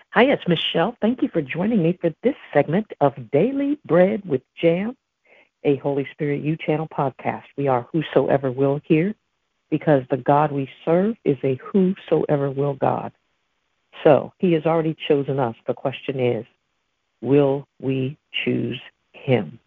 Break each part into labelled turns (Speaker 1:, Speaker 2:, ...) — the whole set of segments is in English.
Speaker 1: Hi, it's Michelle. Thank you for joining me for this segment of Daily Bread with Jam, a Holy Spirit U Channel podcast. We are whosoever will here because the God we serve is a whosoever will God. So he has already chosen us. The question is, will we choose him?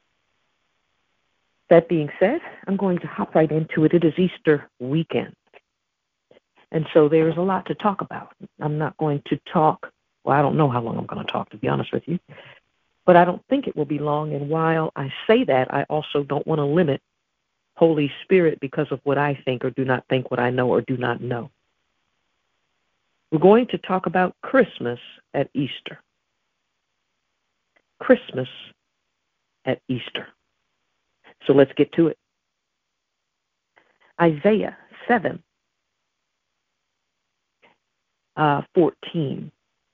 Speaker 1: That being said, I'm going to hop right into it. It is Easter weekend. And so there's a lot to talk about. I'm not going to talk. Well, I don't know how long I'm going to talk, to be honest with you. But I don't think it will be long. And while I say that, I also don't want to limit Holy Spirit because of what I think or do not think, what I know or do not know. We're going to talk about Christmas at Easter. Christmas at Easter. So let's get to it. Isaiah 7:14.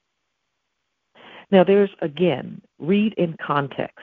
Speaker 1: Now there's, again, read in context.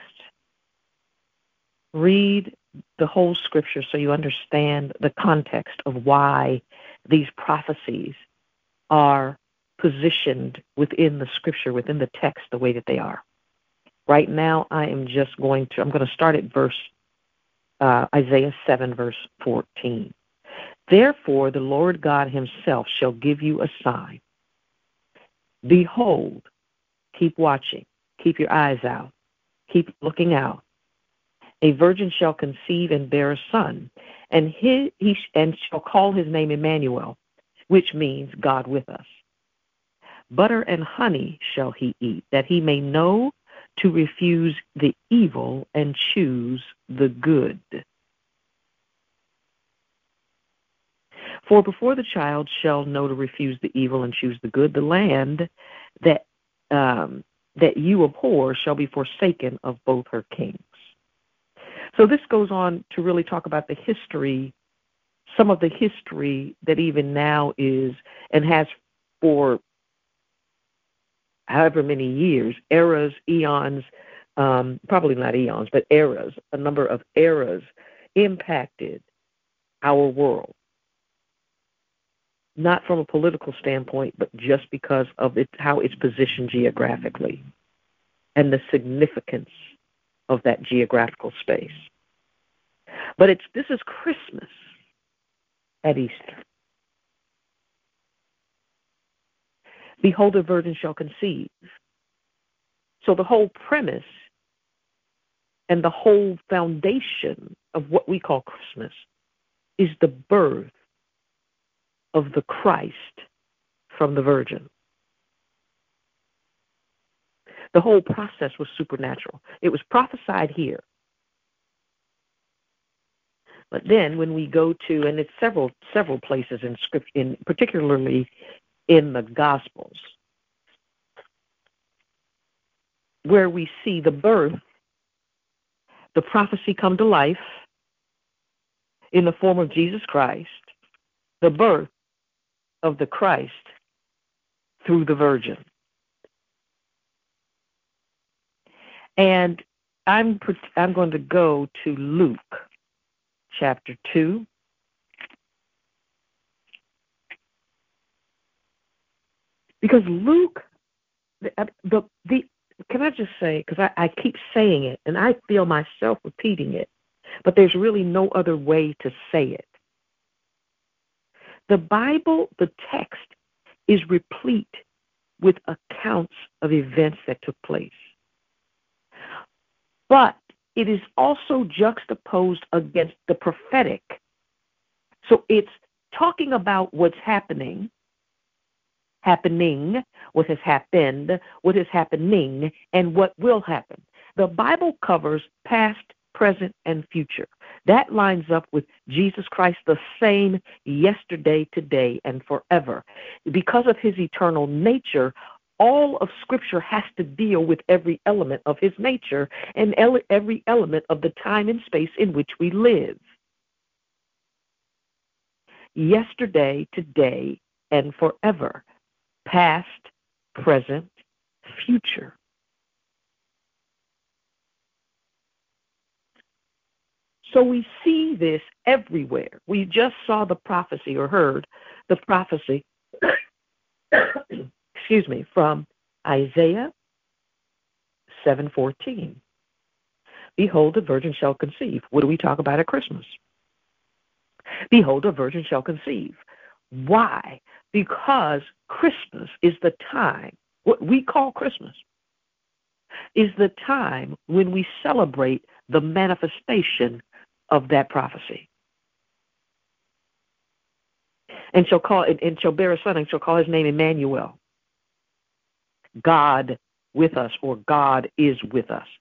Speaker 1: Read the whole scripture so you understand the context of why these prophecies are positioned within the scripture, within the text, the way that they are. Right now, I'm going to start at Isaiah 7, verse 14. Therefore, the Lord God himself shall give you a sign. Behold, keep watching, keep your eyes out, keep looking out. A virgin shall conceive and bear a son, and he shall call his name Emmanuel, which means God with us. Butter and honey shall he eat, that he may know to refuse the evil and choose the good. For before the child shall know to refuse the evil and choose the good, the land that you abhor shall be forsaken of both her kings. So this goes on to really talk about the history, some of the history that even now is and has for however many years, eras, eons, probably not eons, but eras, a number of eras impacted our world. Not from a political standpoint, but just because of how it's positioned geographically and the significance of that geographical space. But this is Christmas at Easter. Behold, a virgin shall conceive. So the whole premise and the whole foundation of what we call Christmas is the birth of the Christ from the Virgin. The whole process was supernatural. It was prophesied here. But then when we go to, and it's several places in Scripture, particularly in the Gospels, where we see the birth, the prophecy come to life in the form of Jesus Christ, the birth of the Christ through the Virgin. And I'm going to go to Luke chapter 2. Because Luke, can I just say, because I keep saying it, and I feel myself repeating it, but there's really no other way to say it. The Bible, the text, is replete with accounts of events that took place. But it is also juxtaposed against the prophetic. So it's talking about what's happening, what has happened, what is happening, and what will happen. The Bible covers past, present, and future. That lines up with Jesus Christ, the same yesterday, today, and forever. Because of his eternal nature, all of Scripture has to deal with every element of his nature and every element of the time and space in which we live. Yesterday, today, and forever. Past, present, future. So we see this everywhere. We just saw the prophecy or heard the prophecy, from Isaiah 7:14. Behold, a virgin shall conceive. What do we talk about at Christmas? Behold, a virgin shall conceive. Why? Because Christmas is the time, what we call Christmas, is the time when we celebrate the manifestation of that prophecy. And shall bear a son, and shall call his name Emmanuel. God with us, or God is with us.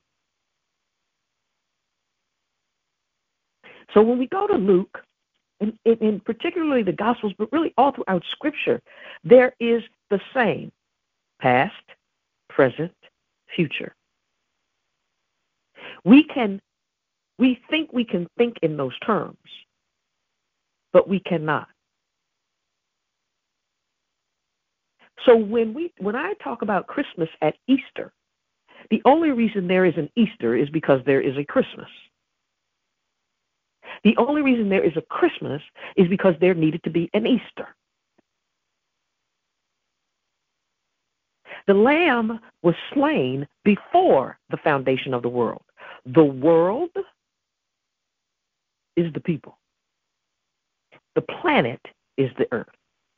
Speaker 1: So when we go to Luke, and particularly the Gospels, but really all throughout Scripture, there is the same past, present, future. We think we can think in those terms, but we cannot. So when I talk about Christmas at Easter, the only reason there is an Easter is because there is a Christmas. The only reason there is a Christmas is because there needed to be an Easter. The Lamb was slain before the foundation of the world. The world is the people. The planet is the earth.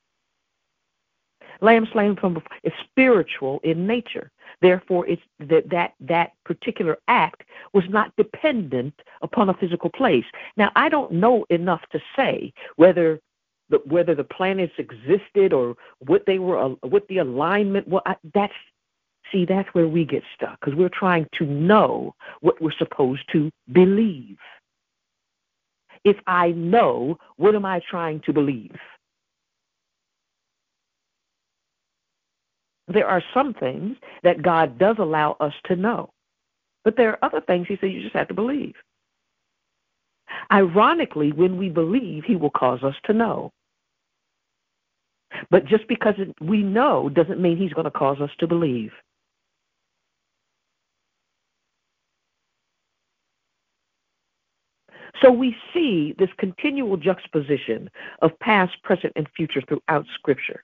Speaker 1: Lamb slain from before is spiritual in nature. Therefore, it's that particular act was not dependent upon a physical place. Now, I don't know enough to say whether the planets existed or what they were, what the alignment. Well, that's where we get stuck, because we're trying to know what we're supposed to believe. If I know, what am I trying to believe? There are some things that God does allow us to know, but there are other things He says you just have to believe. Ironically, when we believe, He will cause us to know. But just because we know doesn't mean He's going to cause us to believe. So we see this continual juxtaposition of past, present, and future throughout Scripture.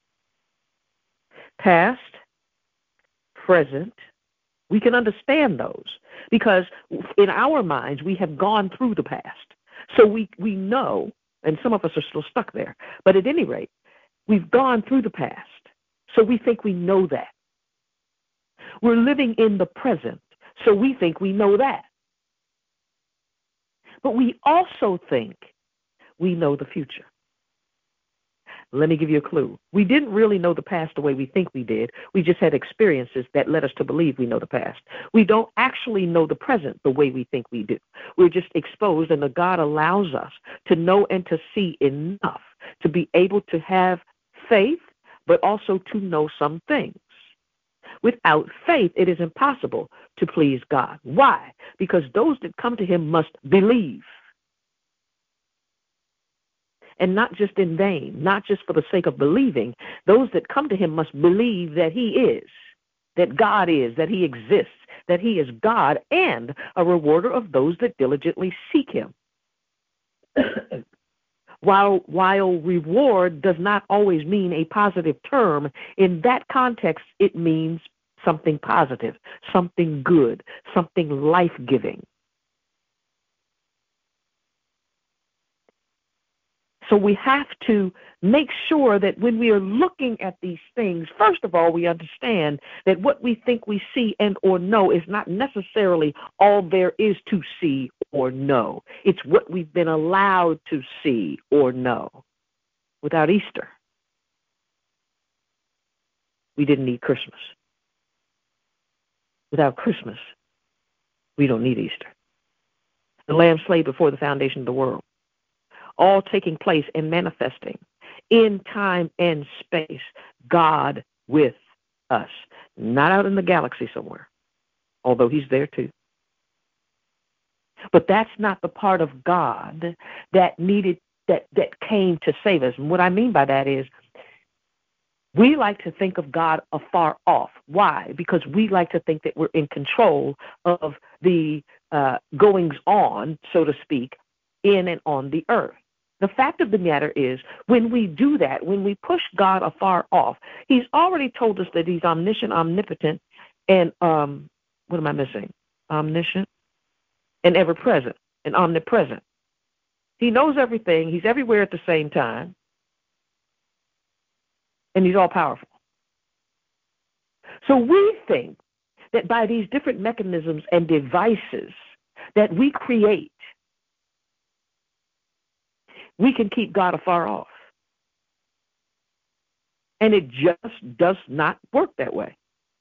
Speaker 1: Past, present, we can understand those because in our minds we have gone through the past. So we know, and some of us are still stuck there, but at any rate, we've gone through the past. So we think we know that. We're living in the present, so we think we know that. But we also think we know the future. Let me give you a clue. We didn't really know the past the way we think we did. We just had experiences that led us to believe we know the past. We don't actually know the present the way we think we do. We're just exposed, and God allows us to know and to see enough to be able to have faith, but also to know some things. Without faith, it is impossible to please God. Why? Because those that come to Him must believe. And not just in vain, not just for the sake of believing. Those that come to Him must believe that He is, that God is, that He exists, that He is God, and a rewarder of those that diligently seek Him. While reward does not always mean a positive term, in that context it means something positive, something good, something life-giving. So we have to make sure that when we are looking at these things, first of all, we understand that what we think we see and or know is not necessarily all there is to see or know. It's what we've been allowed to see or know. Without Easter, we didn't need Christmas. Without Christmas, we don't need Easter. The Lamb slain before the foundation of the world. All taking place and manifesting in time and space, God with us, not out in the galaxy somewhere, although He's there too. But that's not the part of God that came to save us. And what I mean by that is we like to think of God afar off. Why? Because we like to think that we're in control of the goings on, so to speak, in and on the earth. The fact of the matter is, when we do that, when we push God afar off, he's already told us that he's omniscient, omnipotent, and what am I missing? Omniscient and ever present and omnipresent. He knows everything. He's everywhere at the same time. And he's all powerful. So we think that by these different mechanisms and devices that we create, we can keep God afar off. And it just does not work that way.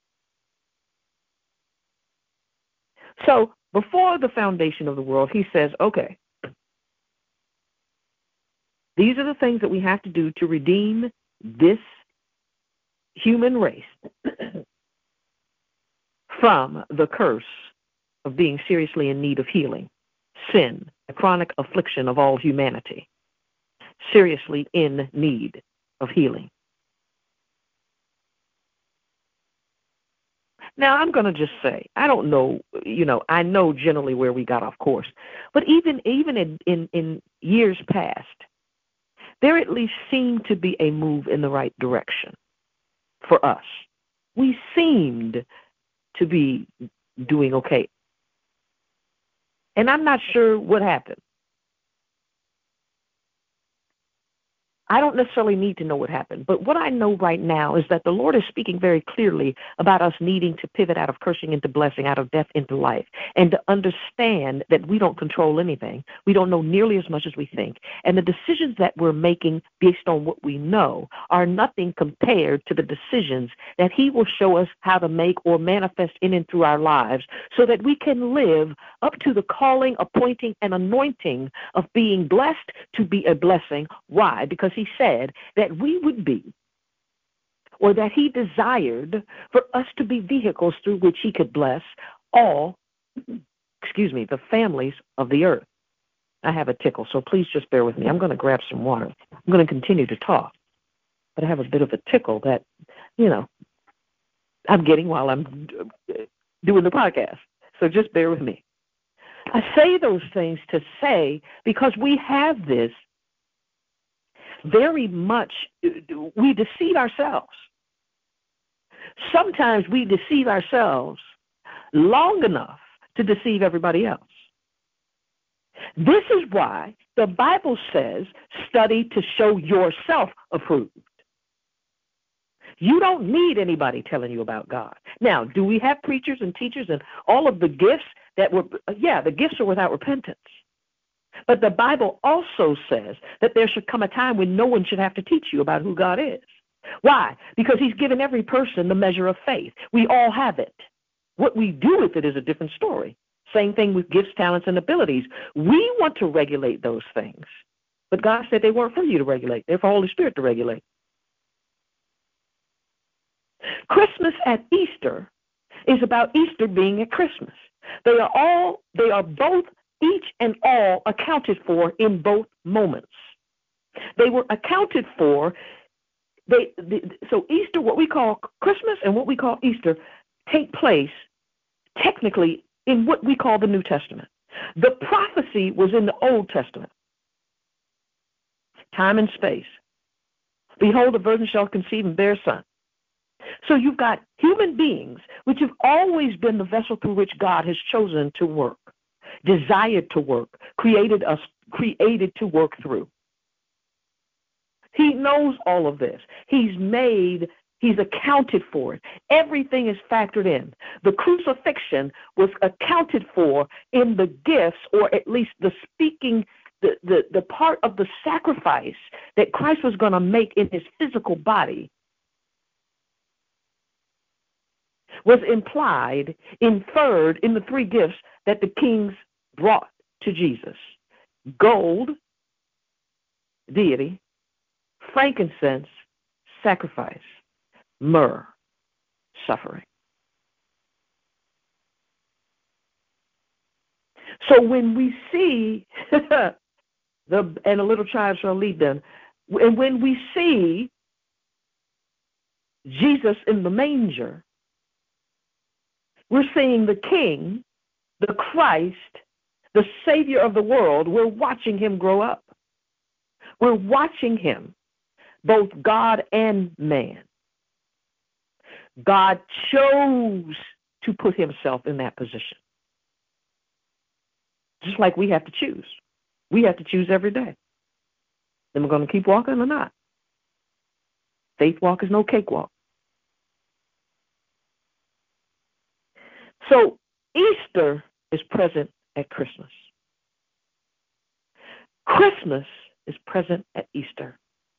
Speaker 1: So before the foundation of the world, he says, okay, these are the things that we have to do to redeem this human race from the curse of being seriously in need of healing, sin, the chronic affliction of all humanity, seriously in need of healing. Now, I'm going to just say, I don't know, I know generally where we got off course, but even in years past, there at least seemed to be a move in the right direction for us. We seemed to be doing okay. And I'm not sure what happened. I don't necessarily need to know what happened, but what I know right now is that the Lord is speaking very clearly about us needing to pivot out of cursing into blessing, out of death into life, and to understand that we don't control anything. We don't know nearly as much as we think, and the decisions that we're making based on what we know are nothing compared to the decisions that he will show us how to make or manifest in and through our lives so that we can live up to the calling, appointing, and anointing of being blessed to be a blessing. Why? Because he said that we would be, or that he desired for us to be vehicles through which he could bless all, the families of the earth. I have a tickle, so please just bear with me. I'm going to grab some water. I'm going to continue to talk, but I have a bit of a tickle that, I'm getting while I'm doing the podcast. So just bear with me. I say those things to say because we have this very much, we deceive ourselves. Sometimes we deceive ourselves long enough to deceive everybody else. This is why the Bible says, study to show yourself approved. You don't need anybody telling you about God. Now, do we have preachers and teachers and all of the gifts that were, the gifts are without repentance. But the Bible also says that there should come a time when no one should have to teach you about who God is. Why? Because he's given every person the measure of faith. We all have it. What we do with it is a different story. Same thing with gifts, talents, and abilities. We want to regulate those things. But God said they weren't for you to regulate. They're for Holy Spirit to regulate. Christmas at Easter is about Easter being at Christmas. They are both, each and all, accounted for in both moments. They were accounted for. So Easter, what we call Christmas and what we call Easter, take place technically in what we call the New Testament. The prophecy was in the Old Testament. Time and space. Behold, the virgin shall conceive and bear a son. So you've got human beings, which have always been the vessel through which God has chosen to work, desired to work, created to work through. He knows all of this. He's accounted for it. Everything is factored in. The crucifixion was accounted for in the gifts, or at least the speaking, the part of the sacrifice that Christ was going to make in his physical body was implied, inferred in the three gifts that the kings brought to Jesus: gold, deity; frankincense, sacrifice; myrrh, suffering. So when we see and a little child shall lead them, and when we see Jesus in the manger, we're seeing the King, the Christ, the Savior of the world. We're watching him grow up. We're watching him, both God and man. God chose to put himself in that position. Just like we have to choose. We have to choose every day. Then we're going to keep walking or not. Faith walk is no cakewalk. So Easter is present at Christmas. Christmas is present at Easter.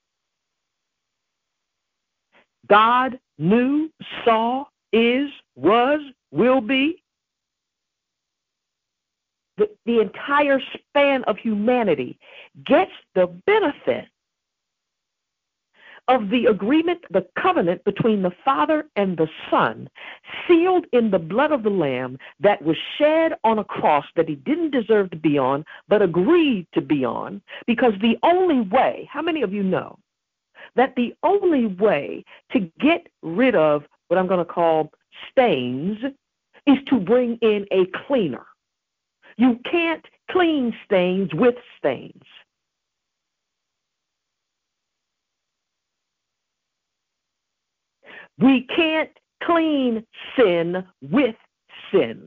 Speaker 1: God knew, saw, is, was, will be. The entire span of humanity gets the benefit of the agreement, the covenant between the Father and the Son, sealed in the blood of the Lamb that was shed on a cross that he didn't deserve to be on, but agreed to be on, because the only way, how many of you know, that the only way to get rid of what I'm going to call stains is to bring in a cleaner. You can't clean stains with stains. We can't clean sin with sin.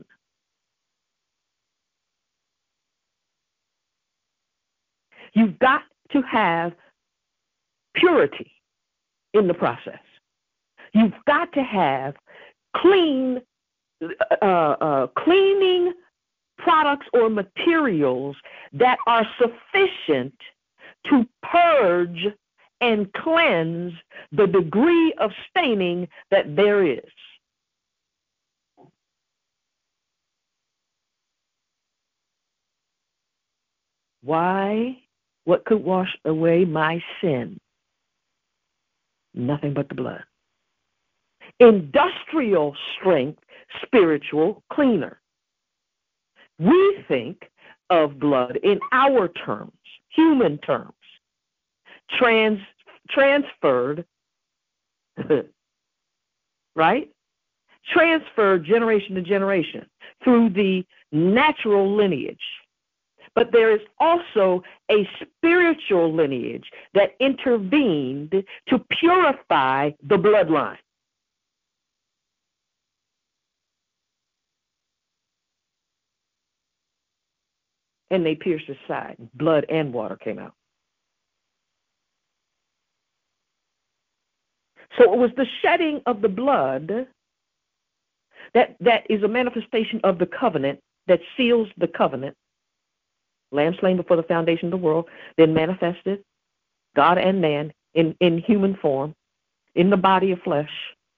Speaker 1: You've got to have purity in the process. You've got to have cleaning products or materials that are sufficient to purge and cleanse the degree of staining that there is. Why? What could wash away my sin? Nothing but the blood. Industrial strength, spiritual cleaner. We think of blood in our terms, human terms, transferred, right? Transferred generation to generation through the natural lineage. But there is also a spiritual lineage that intervened to purify the bloodline. And they pierced his side. Blood and water came out. So it was the shedding of the blood that is a manifestation of the covenant that seals the covenant. Lamb slain before the foundation of the world, then manifested, God and man, in human form, in the body of flesh.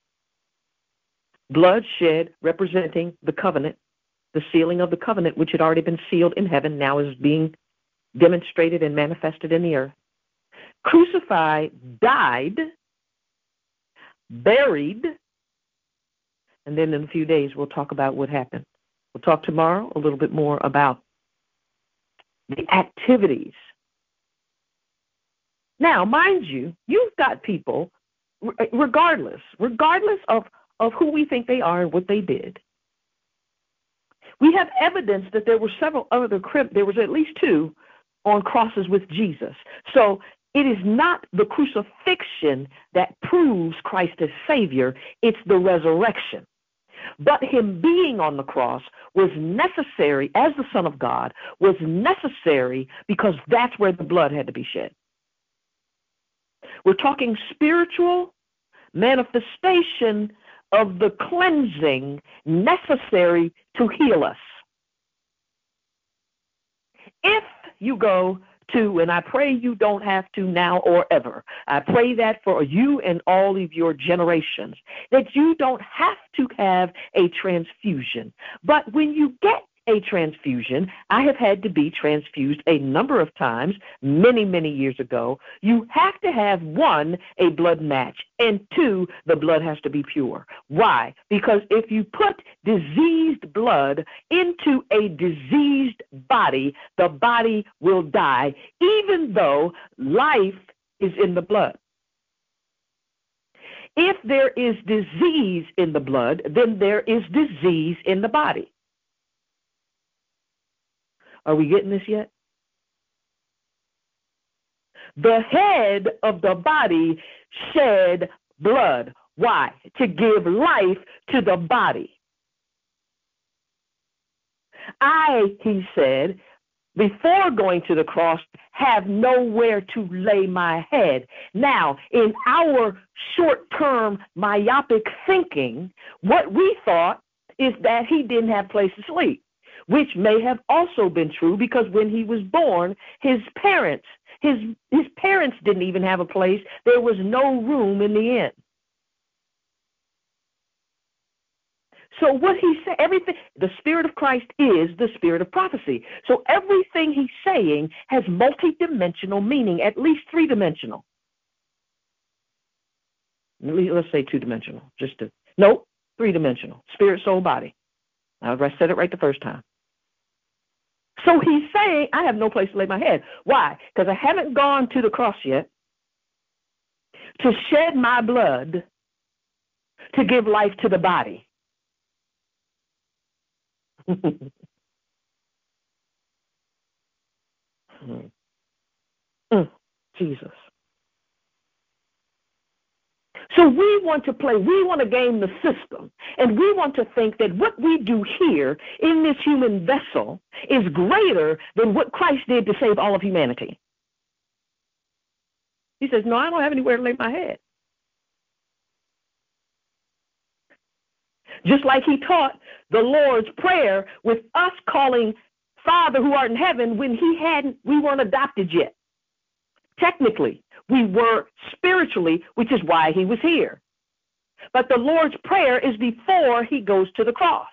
Speaker 1: Blood shed representing the covenant, the sealing of the covenant, which had already been sealed in heaven, now is being demonstrated and manifested in the earth. Crucified, died, buried, and then in a few days we'll talk about what happened. We'll talk tomorrow a little bit more about the activities. Now, mind you, you've got people, regardless of who we think they are and what they did. We have evidence that there were several other, there was at least 2 on crosses with Jesus. So it is not the crucifixion that proves Christ as Savior, it's the resurrection. But him being on the cross was necessary, as the Son of God, was necessary because that's where the blood had to be shed. We're talking spiritual manifestation of the cleansing necessary to heal us. If you go to, and I pray you don't have to now or ever, I pray that for you and all of your generations, that you don't have to have a transfusion. But when you get a transfusion, I have had to be transfused a number of times, many, many years ago. You have to have, 1, a blood match, and 2, the blood has to be pure. Why? Because if you put diseased blood into a diseased body, the body will die, even though life is in the blood. If there is disease in the blood, then there is disease in the body. Are we getting this yet? The head of the body shed blood. Why? To give life to the body. I, he said, before going to the cross, have nowhere to lay my head. Now, in our short-term myopic thinking, what we thought is that he didn't have a place to sleep, which may have also been true because when he was born, his parents didn't even have a place. There was no room in the inn. So what he said, everything, the Spirit of Christ is the spirit of prophecy. So everything he's saying has multidimensional meaning, at least three-dimensional. Let's say two-dimensional, three-dimensional, spirit, soul, body. I said it right the first time. So he's saying, I have no place to lay my head. Why? Because I haven't gone to the cross yet to shed my blood to give life to the body. Jesus. So we want to play, we want to game the system, and we want to think that what we do here in this human vessel is greater than what Christ did to save all of humanity. He says, no, I don't have anywhere to lay my head. Just like he taught the Lord's Prayer with us calling Father who art in heaven when we weren't adopted yet. Technically, we were spiritually, which is why he was here. But the Lord's Prayer is before he goes to the cross.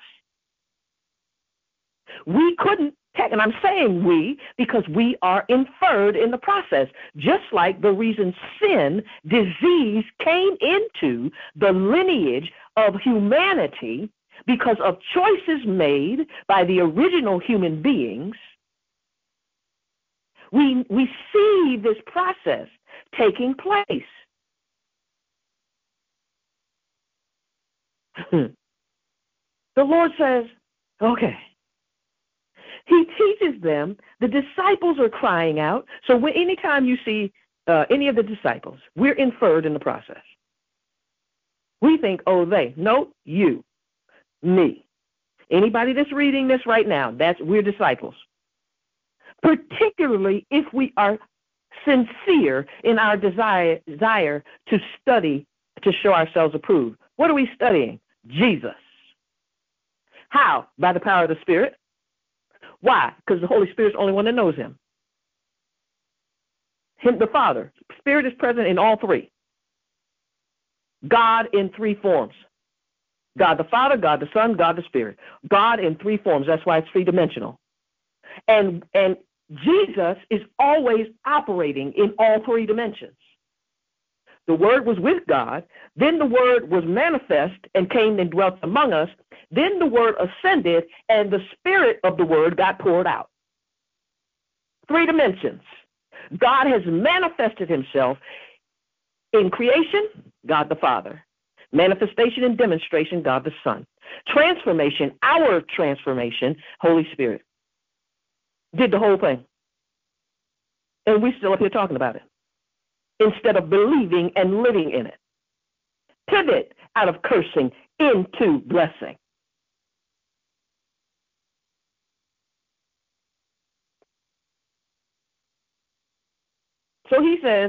Speaker 1: We couldn't, and I'm saying we because we are inferred in the process, just like the reason sin, disease came into the lineage of humanity because of choices made by the original human beings. We see this process taking place. The Lord says, okay. He teaches them, the disciples are crying out. So anytime you see any of the disciples, we're inferred in the process. We think, oh, they. No, you, me. Anybody that's reading this right now, we're disciples. Particularly if we are sincere in our desire to study to show ourselves approved. What are we studying? Jesus. How? By the power of the Spirit. Why? Because the Holy Spirit's the only one that knows him. Him, the Father. Spirit is present in all three. God in three forms. God the Father, God the Son, God the Spirit. God in three forms. That's why it's three-dimensional. And Jesus is always operating in all three dimensions. The Word was with God, then the Word was manifest and came and dwelt among us, then the Word ascended and the Spirit of the Word got poured out. Three dimensions. God has manifested himself in creation, God the Father. Manifestation and demonstration, God the Son. Transformation, our transformation, Holy Spirit. Did the whole thing. And we're still up here talking about it. Instead of believing and living in it. Pivot out of cursing into blessing. So he says,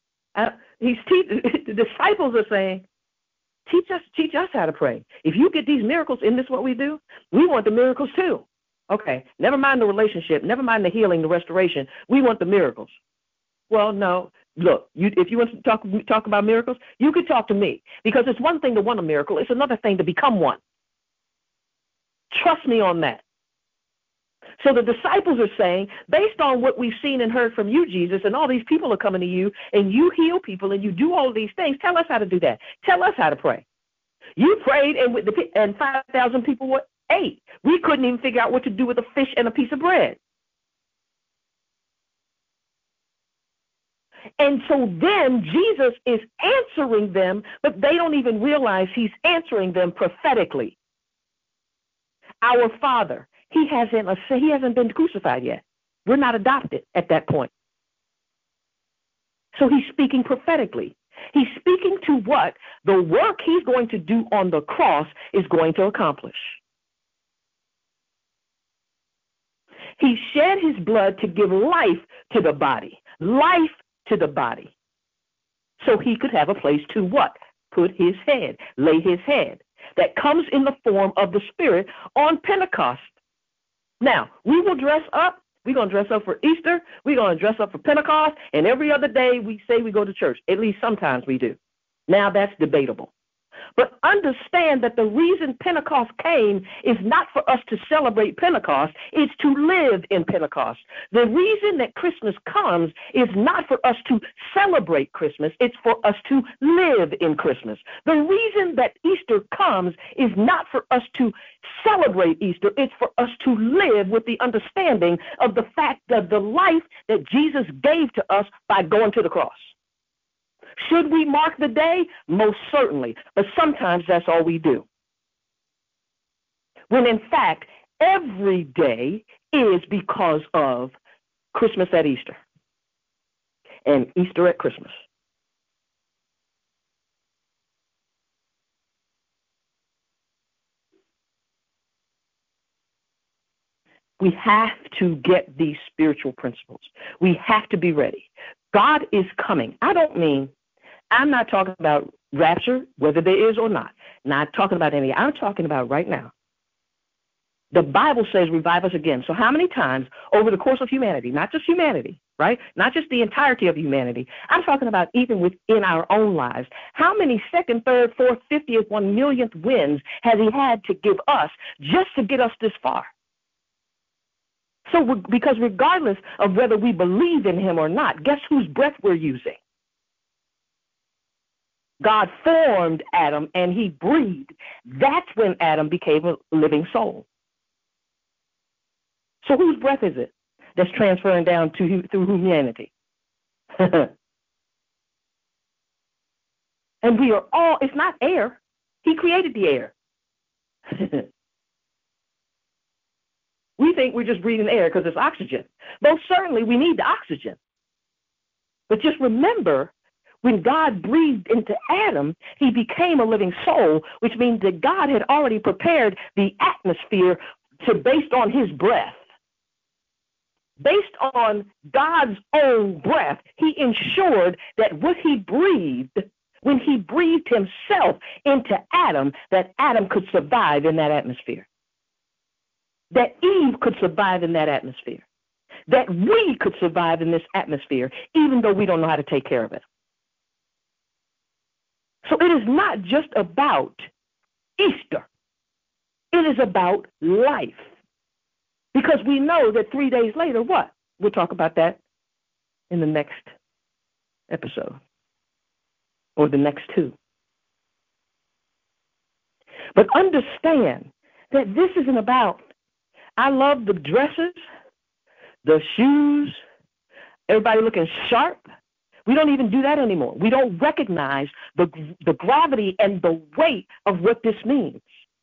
Speaker 1: the disciples are saying, teach us how to pray. If you get these miracles, isn't this what we do? We want the miracles too. Okay, never mind the relationship, never mind the healing, the restoration. We want the miracles. Well, no. Look, if you want to talk about miracles, you could talk to me. Because it's one thing to want a miracle. It's another thing to become one. Trust me on that. So the disciples are saying, based on what we've seen and heard from you, Jesus, and all these people are coming to you, and you heal people, and you do all these things, tell us how to do that. Tell us how to pray. You prayed, and 5,000 people were ate. We couldn't even figure out what to do with a fish and a piece of bread. And so then Jesus is answering them, but they don't even realize he's answering them prophetically. Our Father, he hasn't been crucified yet. We're not adopted at that point. So he's speaking prophetically. He's speaking to what the work he's going to do on the cross is going to accomplish. He shed his blood to give life to the body, life to the body, so he could have a place to what? Put his head, lay his head. That comes in the form of the Spirit on Pentecost. Now, we will dress up. We're going to dress up for Easter. We're going to dress up for Pentecost. And every other day we say we go to church. At least sometimes we do. Now that's debatable. But understand that the reason Pentecost came is not for us to celebrate Pentecost. It's to live in Pentecost. The reason that Christmas comes is not for us to celebrate Christmas. It's for us to live in Christmas. The reason that Easter comes is not for us to celebrate Easter. It's for us to live with the understanding of the fact of the life that Jesus gave to us by going to the cross. Should we mark the day? Most certainly. But sometimes that's all we do. When in fact, every day is because of Christmas at Easter and Easter at Christmas. We have to get these spiritual principles. We have to be ready. God is coming. I'm not talking about rapture, whether there is or not. Not talking about any. I'm talking about right now. The Bible says revive us again. So how many times over the course of humanity, not just humanity, right? Not just the entirety of humanity. I'm talking about even within our own lives. How many second, third, fourth, 50th, 1,000,000th wins has he had to give us just to get us this far? So because regardless of whether we believe in him or not, guess whose breath we're using? God formed Adam and he breathed. That's when Adam became a living soul. So whose breath is it that's transferring down through humanity? And we are all, it's not air. He created the air. We think we're just breathing air because it's oxygen. Most certainly we need the oxygen. But just remember, when God breathed into Adam, he became a living soul, which means that God had already prepared the atmosphere based on his breath. Based on God's own breath, he ensured that what he breathed, when he breathed himself into Adam, that Adam could survive in that atmosphere. That Eve could survive in that atmosphere. That we could survive in this atmosphere, even though we don't know how to take care of it. So it is not just about Easter. It is about life. Because we know that 3 days later, what? We'll talk about that in the next episode or the next two. But understand that this isn't about, I love the dresses, the shoes, everybody looking sharp. We don't even do that anymore. We don't recognize the gravity and the weight of what this means.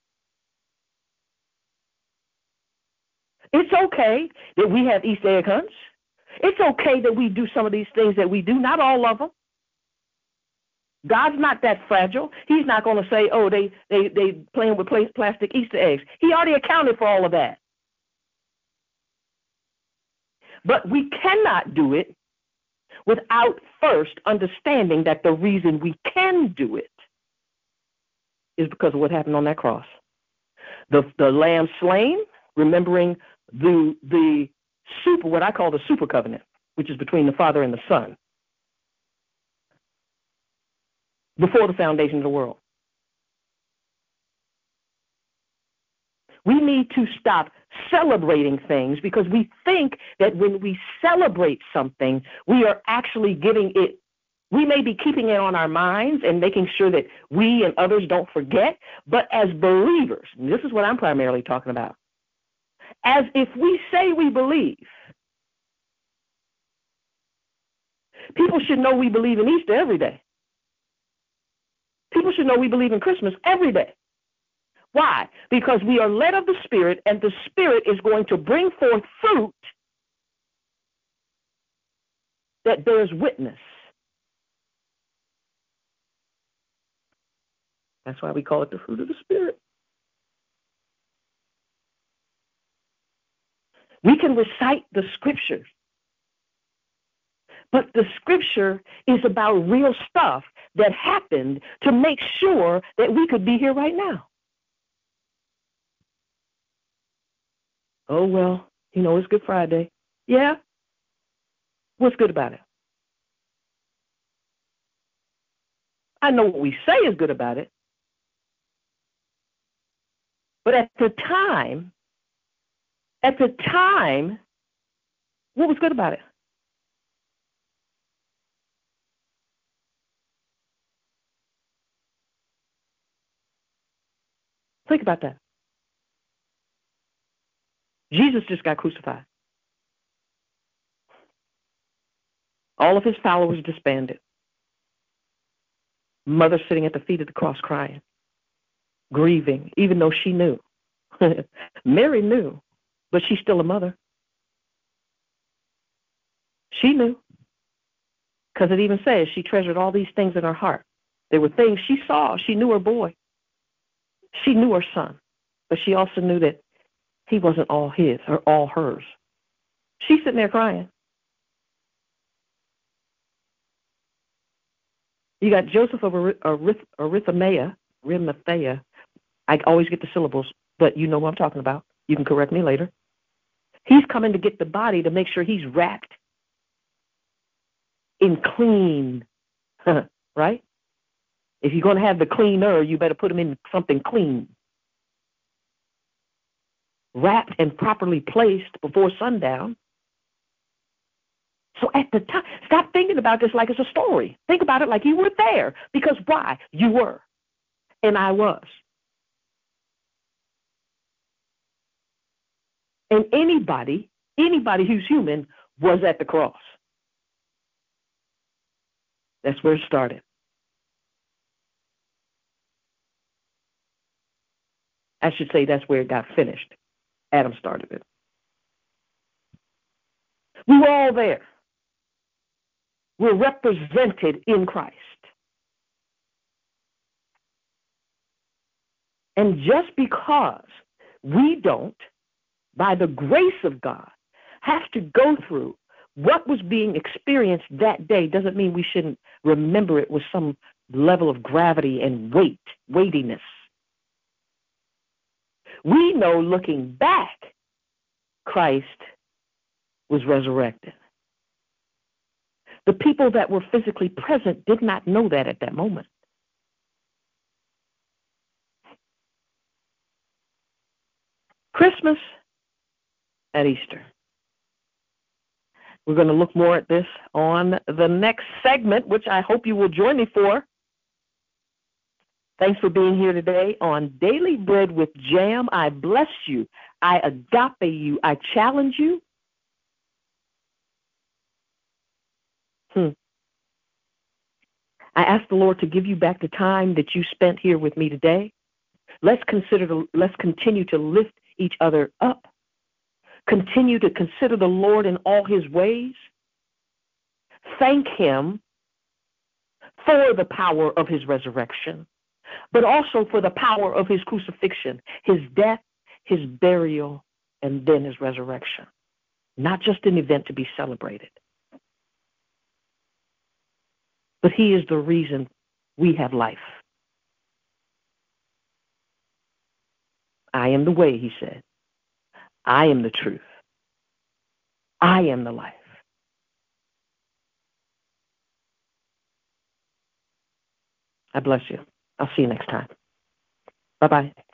Speaker 1: It's okay that we have Easter egg hunts. It's okay that we do some of these things that we do, not all of them. God's not that fragile. He's not going to say, oh, they playing with plastic Easter eggs. He already accounted for all of that. But we cannot do it without first understanding that the reason we can do it is because of what happened on that cross. The lamb slain, remembering the super, what I call the super covenant, which is between the Father and the Son, before the foundation of the world. We need to stop celebrating things because we think that when we celebrate something, we are actually giving it, we may be keeping it on our minds and making sure that we and others don't forget, but as believers, and this is what I'm primarily talking about, as if we say we believe, people should know we believe in Easter every day. People should know we believe in Christmas every day. Why? Because we are led of the Spirit, and the Spirit is going to bring forth fruit that bears witness That's why we call it the fruit of the Spirit. We can recite the scriptures, but the scripture is about real stuff that happened to make sure that we could be here right now. Oh, well, it's Good Friday. Yeah? What's good about it? I know what we say is good about it. But at the time, what was good about it? Think about that. Jesus just got crucified. All of his followers disbanded. Mother sitting at the feet of the cross crying, grieving, even though she knew. Mary knew, but she's still a mother. She knew, because it even says she treasured all these things in her heart. There were things she saw. She knew her boy. She knew her son, but she also knew that he wasn't all his or all hers. She's sitting there crying. You got Joseph of Arimathea. I always get the syllables, but you know what I'm talking about. You can correct me later. He's coming to get the body to make sure he's wrapped in clean, right? If you're going to have the cleaner, you better put him in something clean. Wrapped and properly placed before sundown. So at the time, stop thinking about this like it's a story. Think about it like you were there. Because why? You were. And I was. And anybody who's human was at the cross. That's where it started. I should say that's where it got finished. Adam started it. We were all there. We're represented in Christ. And just because we don't, by the grace of God, have to go through what was being experienced that day doesn't mean we shouldn't remember it with some level of gravity and weightiness. We know, looking back, Christ was resurrected. The people that were physically present did not know that at that moment. Christmas at Easter. We're going to look more at this on the next segment, which I hope you will join me for. Thanks for being here today on Daily Bread with Jam. I bless you. I agape you. I challenge you. I ask the Lord to give you back the time that you spent here with me today. Let's continue to lift each other up. Continue to consider the Lord in all his ways. Thank him for the power of his resurrection, but also for the power of his crucifixion, his death, his burial, and then his resurrection. Not just an event to be celebrated, but he is the reason we have life. I am the way, he said. I am the truth. I am the life. I bless you. I'll see you next time. Bye-bye.